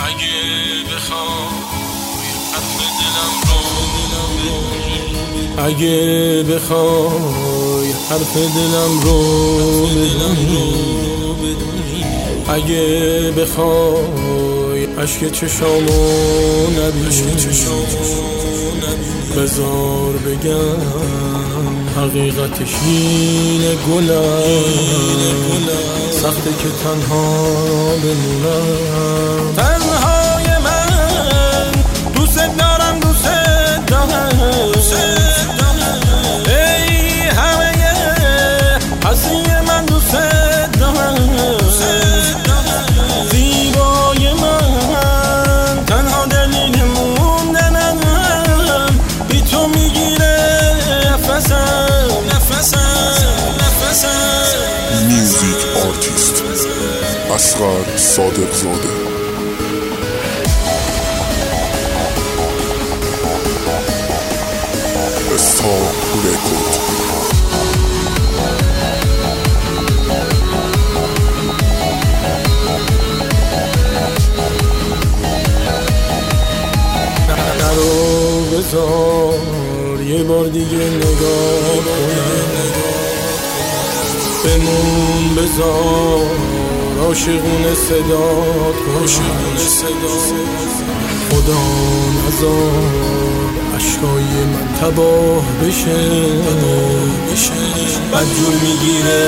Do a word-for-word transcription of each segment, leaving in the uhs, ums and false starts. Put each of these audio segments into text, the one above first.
اگه بخوای حرف دلم رو اگه بخوای حرف دلم رو بدونی اگه بخوای عشق چشامو نبینی بذار بگم حقیقتش اینه گلم سخته که تنها بمونم تنهای من دوست دارم دوست دارم ای همه هستی من دوست دارم زیبای من تنها دلیل موندنم بی تو میگیره نفسم نفسم نفسم میوزیک آرتیست اصغر صادق زاده استار رکورد نرو بذار یه بار دیگه نگاه کنم بمون بذار عاشقونه صدات کنم خدا نذار عشقای من تباه بشه بدجور میگیره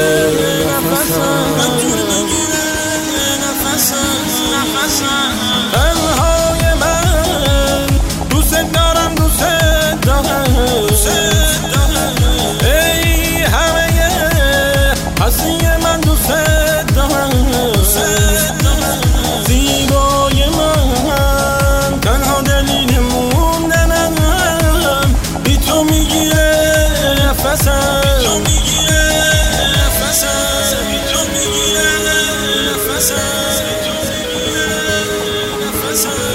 نفسم تنهای من دوست دارم دوست دارم ای همه هستی من دوست دارم زیبای من تنها دلیل موندنم بی تو میگیره نفسم بی تو میگیره نفسم